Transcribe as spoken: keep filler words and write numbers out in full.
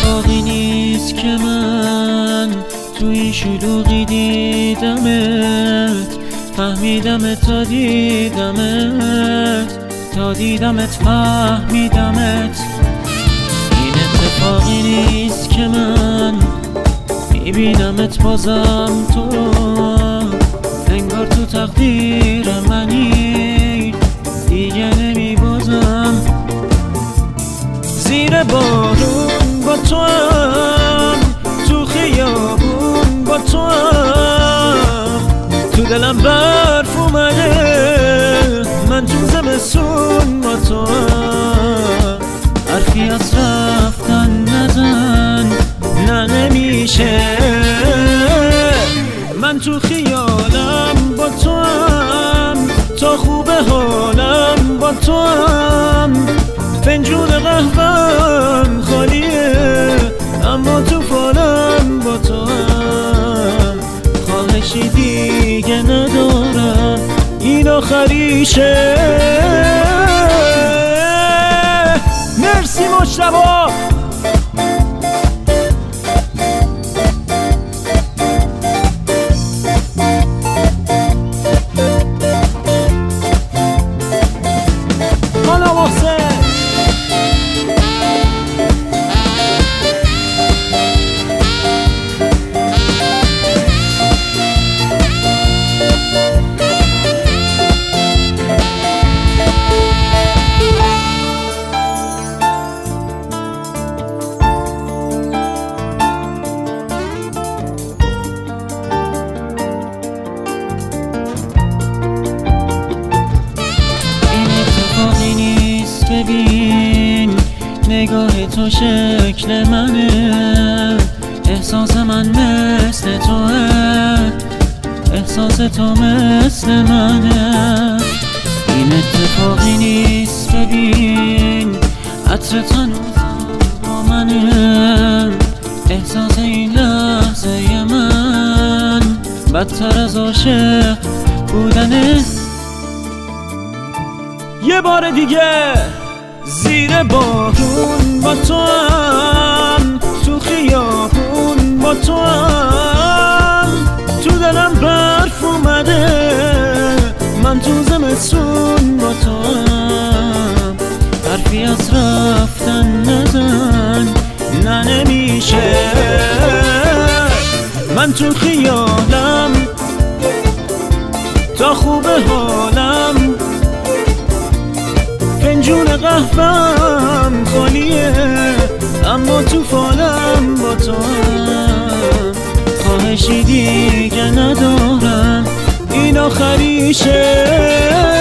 اتفاقی نیست که من تو این شلوغی دیدمت، فهمیدمت تا دیدمت، تا دیدمت فهمیدمت. این اتفاقی نیست که من میبینمت بازم تو رو، انگار تو تقدیر منی دیگه نمیبازم. زیر بارون با تو هم، تو خیابون با تو هم، تو دلم برف اومده من تو زمستون با تو هم. حرفی از رفتن نزن، نه نمیشه. من تو خیالم با تو هم، تا خوبه حالم با تو هم، فنجون قهوه‌ام خالیه اما تو فالم با تو هم. خواهشی دیگه ندارم این آخریشه. مرسی مجتبی. ببین نگاه تو شکل منه، احساس من مثل توه، احساس تو مثل منه. این اتفاقی نیست ببین عطرت هنوزم با منه، احساس این لحظه من بدتر از عاشق بودنه. یه بار دیگه زیر بارون با تو هم، تو خیابون با تو هم، تو دلم برف اومده من تو زمستون با تو هم. حرفی از رفتن نزن، نه نمیشه. من تو خیالم تا خوب حالم، فنجون قهوه‌ام خالیه اما تو فالم با تو هم. خواهشی دیگه ندارم این آخریشه.